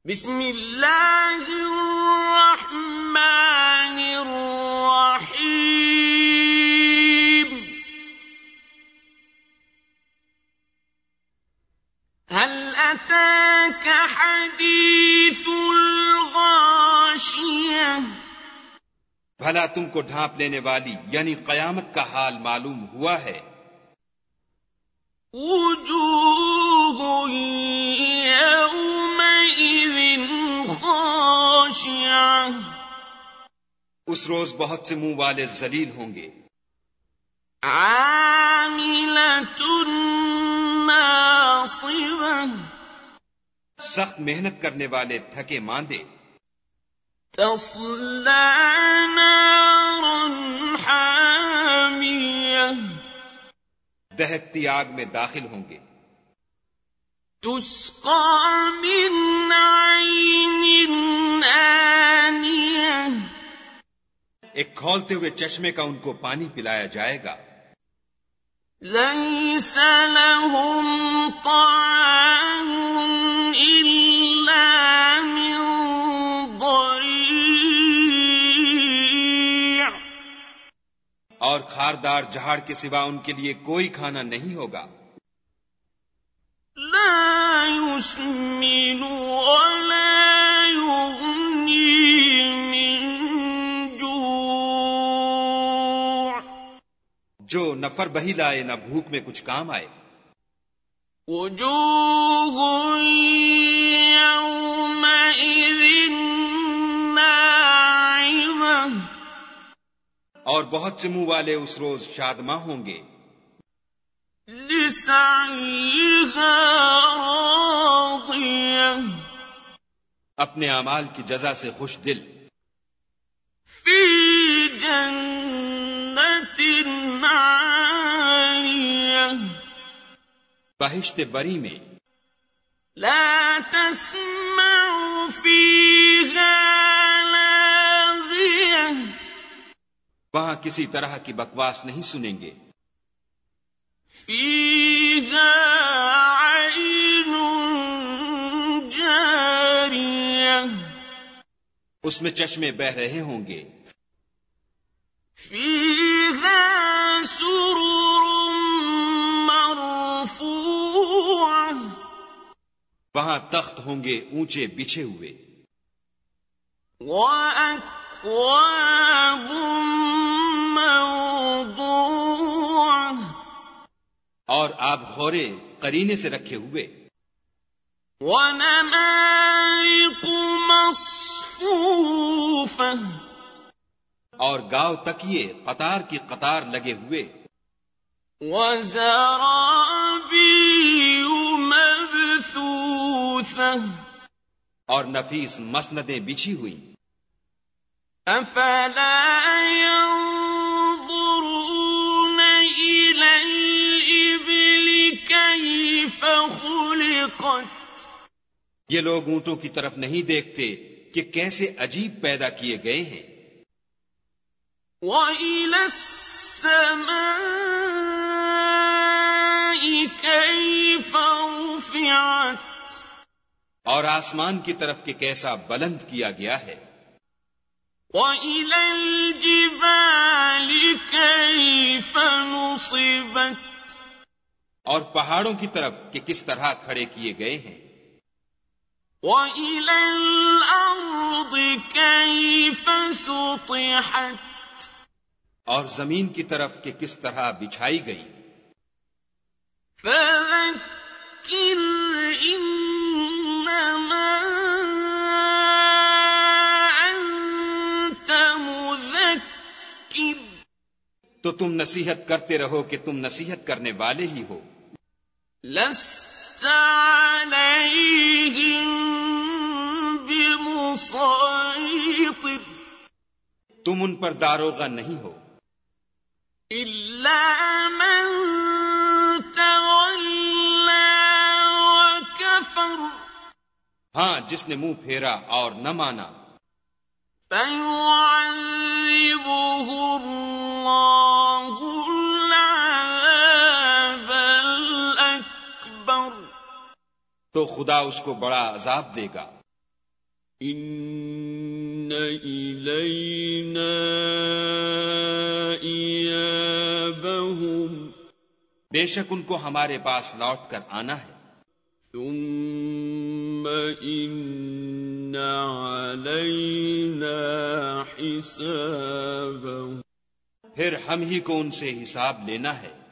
بسم اللہ الرحمن الرحیم هل اتاک حدیث الغاشیہ بھلا تم کو ڈھانپ لینے والی یعنی قیامت کا حال معلوم ہوا ہے؟ وجوہ یومئذ خاشعہ اس روز بہت سے منہ والے ذلیل ہوں گے، عاملۃ ناصبہ سخت محنت کرنے والے تھکے ماندے، تصلی نارا حامیہ دہکتی آگ میں داخل ہوں گے، تسقى من عین آنیہ ایک کھولتے ہوئے چشمے کا ان کو پانی پلایا جائے گا، لیس لهم طعام الا من ضریع اور خاردار جھاڑ کے سوا ان کے لیے کوئی کھانا نہیں ہوگا، لا يسمن ولا يغنی من جوع جو نہ فر بہی لائے نہ بھوک میں کچھ کام آئے، وجوہ یومئذ ناعمہ اور بہت سے منہ والے اس روز شادماں ہوں گے، لسعیہا راضیہ اپنے اعمال کی جزا سے خوش دل، فی جنت عالیہ بہشت بری میں، لا تسمع فیہا لاغیہ وہاں کسی طرح کی بکواس نہیں سنیں گے، فیہا عین جاریہ اس میں چشمے بہ رہے ہوں گے، فیہا سرر مرفوعہ وہاں تخت ہوں گے اونچے بچھے ہوئے، وَأَكْوَابٌ مَّوْضُوعَةٌ اور آب خورے قرینے سے رکھے ہوئے، وَنَمَارِقُ مَصْفُوفَةٌ اور گاؤ تکیے قطار کی قطار لگے ہوئے، وَزَرَابِيُّ مَبْثُوثَةٌ اور نفیس مسندیں بچھی ہوئی، أَفَلَا يَنظُرُونَ إِلَى الْإِبِلِ كَيْفَ خُلِقَتْ یہ لوگ اونٹوں کی طرف نہیں دیکھتے کہ کیسے عجیب پیدا کیے گئے ہیں، وَإِلَى السَّمَاءِ كَيْفَ رُفِعَتْ اور آسمان کی طرف کہ کیسا بلند کیا گیا ہے، وَإِلَى الْجِبَالِ كَيْفَ نُصِبَتْ اور پہاڑوں کی طرف کہ کس طرح کھڑے کیے گئے ہیں، وَإِلَى الْأَرْضِ كَيْفَ سُطِحَتْ اور زمین کی طرف کہ کس طرح بچھائی گئی، فَذَكِّرْ إِنَّمَا أَنْتَ مُذَكِّرٌ تو تم نصیحت کرتے رہو کہ تم نصیحت کرنے والے ہی ہو، لَسْتَ عَلَيْهِمْ بِمُصَيْطِرٍ تم ان پر داروغہ نہیں ہو، إِلَّا مَن تَوَلَّى وَكَفَرَ ہاں جس نے منہ پھیرا اور نہ مانا، فَيُعَذِّبُهُ اللَّهُ الْعَذَابَ الْأَكْبَرَ تو خدا اس کو بڑا عذاب دے گا، إن إلينا إيابهم بے شک ان کو ہمارے پاس لوٹ کر آنا ہے. ثم إن علينا حسابهم پھر ہم ہی کو ان سے حساب لینا ہے.